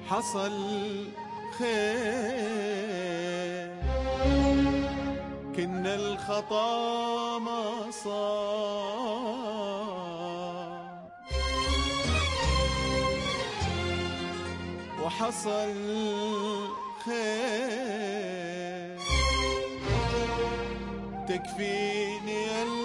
حصل خير كنا الخطا ما صار، وحصل خير تكفيني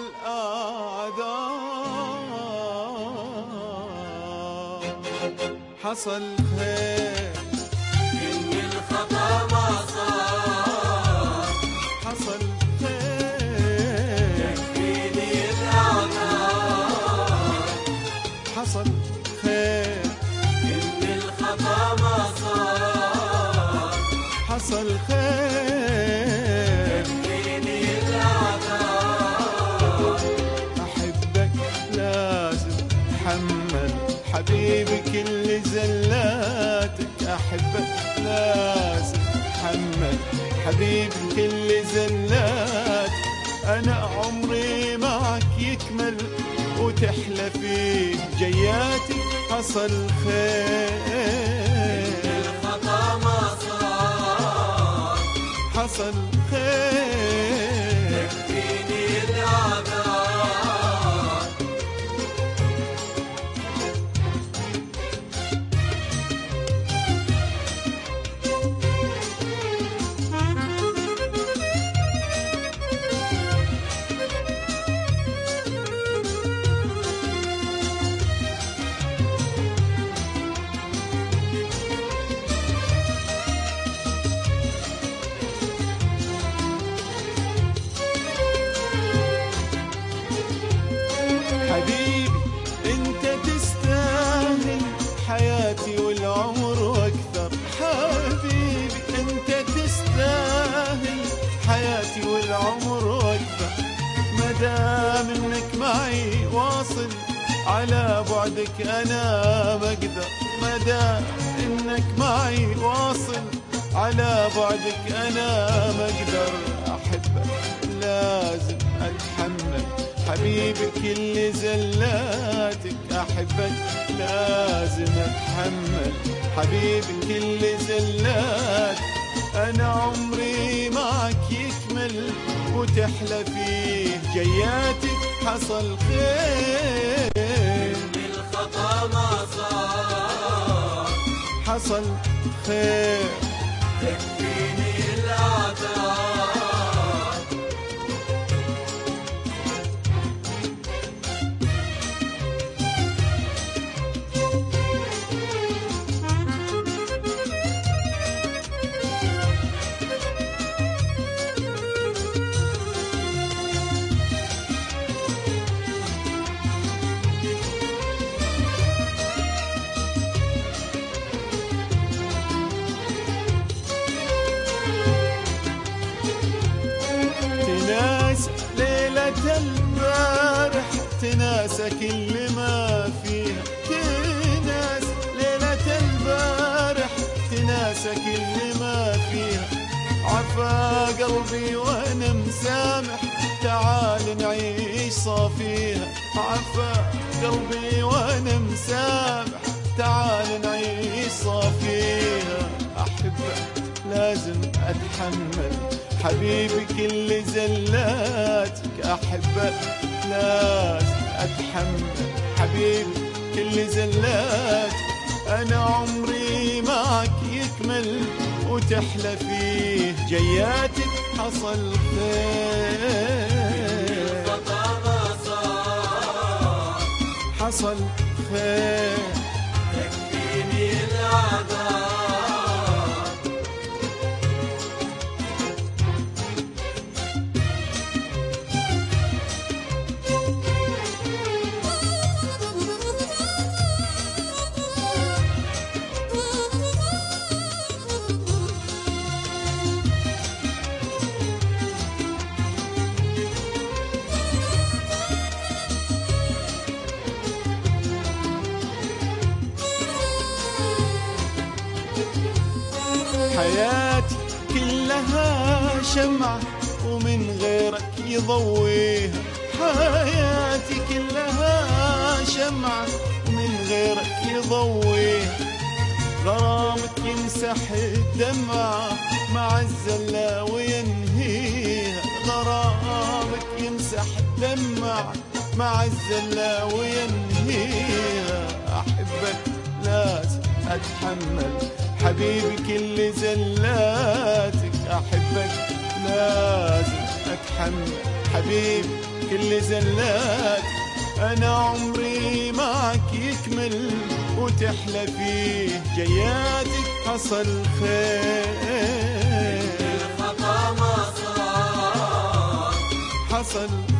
الأعذار. حصل خير إن الخطا ما صار، حصل خير تكفيني الأعذار. حصل خير إن الخطا ما صار، حصل خير تكفيني الأعذار. أحبك لازم أتحمل حبيبي كل زلاتك. أحبك لازم أتحمل حبيبي كل زلاتك. أنا عمري معك يكمل وتحلى فيه جياتي. حصل خير الخطا ما صار، حصل خير تكفيني الأعذار. حبيبي انت تستاهل حياتي والعمر واكثر. حبيبي انت تستاهل حياتي والعمر واكثر. مدام انك معي واصل على بعدك انا ما اقدر. مدام انك معي واصل على بعدك انا ما اقدر. احبك لازم اتحمل حبيبي كل زلاتك. أحبك لازم أتحمل حبيبي كل زلاتك. أنا عمري معك يكمل وتحلى فيه جياتك. حصل خير إن الخطا ما صار، حصل خير تكفيني الأعذار. تناسى ليلة البارح، تناسى كل ما فيها. تناسى ليلة البارح، تناسى كل ما فيها. عفا قلبي وانا مسامح، تعال نعيش صافيها. عفا قلبي وانا مسامح، تعال نعيش صافيها. أحبك لازم أتحمل حبيبي كل زلاتك. أحبك لازم أتحمل حبيبي كل زلاتك. أنا عمري معك يكمل وتحلى فيه جياتك. حصل خير الخطا ما صار، حصل خير تكفيني الأعذار. حياتي كلها شمعة ومن غيرك يضويها. حياتي كلها شمعة ومن غيرك يضويها. غرامك يمسح الدمعة مع الزلة وينهيها، غرامك يمسح الدمعة مع الزلة وينهيها. أحبك لازم أتحمل حبيبي كل زلاتك، أحبك لازم أتحمل حبيبي كل زلاتك. أنا عمري معك يكمل وتحلى فيه جياتك. حصل خير الخطا ما صار، حصل